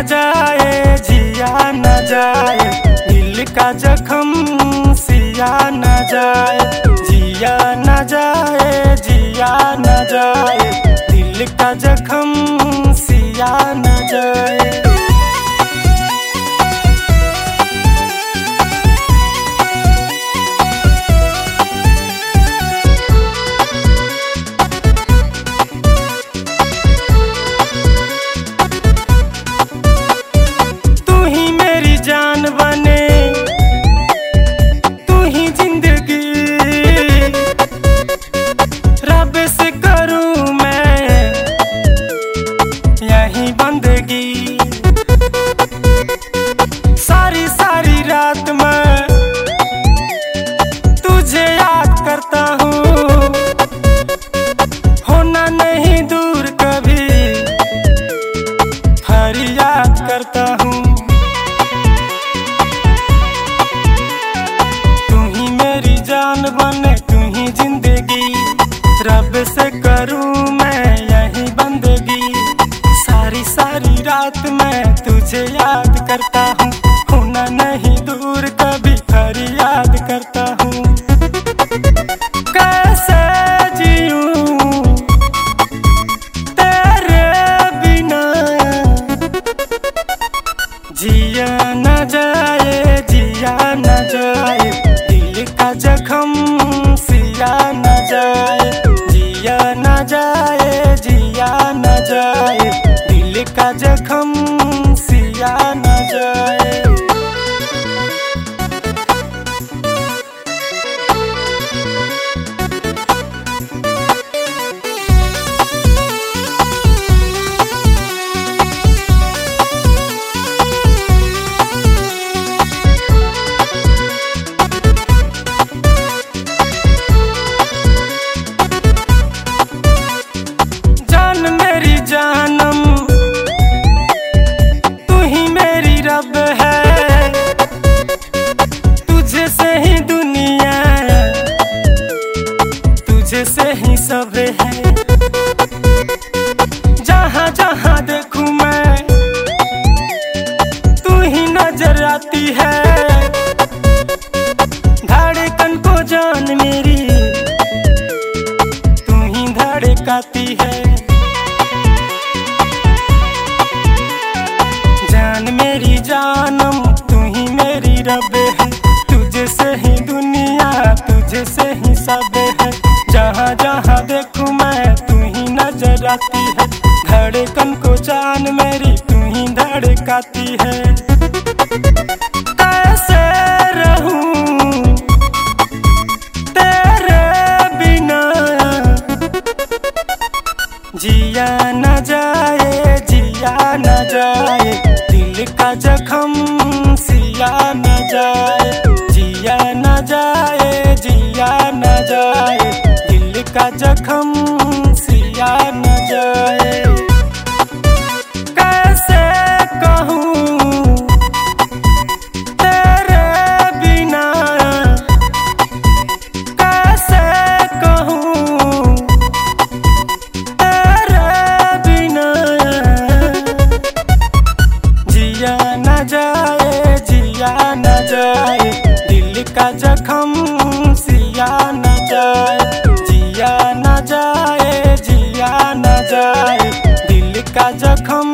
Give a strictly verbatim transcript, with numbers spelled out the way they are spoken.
जाए जिया न जाए, दिल का जख्म सिया न जाए। जिया न जाए जिया न जाए, दिल का जख्म सिया न जाए। जान बने तू ही जिंदगी, रब से करूं मैं यही बंदगी। सारी सारी रात मैं तुझे याद करता हूँ, होना नहीं दूर कभी फरियाद करता हूँ। जान बने तू ही जिंदगी, रब से करूं मैं यही बंदगी। सारी सारी रात मैं तुझे याद करता हूँ, होना नहीं दूर कभी फरियाद करता हूँ। कैसे जीऊं तेरे बिना, जिया न जाए जिया न जाए, दिल का जख्म सिया न जाए। जिया न जाए जिया न जाए, दिल का जख्म सिया न जाए। जानम तू ही मेरी रब है, तुझे से ही दुनिया, तुझे से ही सब है। जहाँ जहाँ देखूं मैं तू ही नजर आती है, धड़कन को जान मेरी तू ही धड़काती है। जान मेरी जानम तू ही मेरी रब है, तुझे से ही दुनिया तुझे से ही सब है। जहाँ जहाँ देखूं मैं तू ही नजर आती है, धड़कन को जान मेरी तू ही धड़काती है। कैसे रहूं तेरे बिना, जिया न जाए जिया न जाए, दिल का जख्म सिया न जाए। जिया न जाए जिया न जाए, दिल का जख्म सिया न जाए। कैसे कहूँ तेरे बिना, कैसे कहूँ तेरे बिना, जिया न जाए जिया न जाए, दिल का जख्म सिया न जाए। जिया न जाए जिया न जाए, दिल का जख्म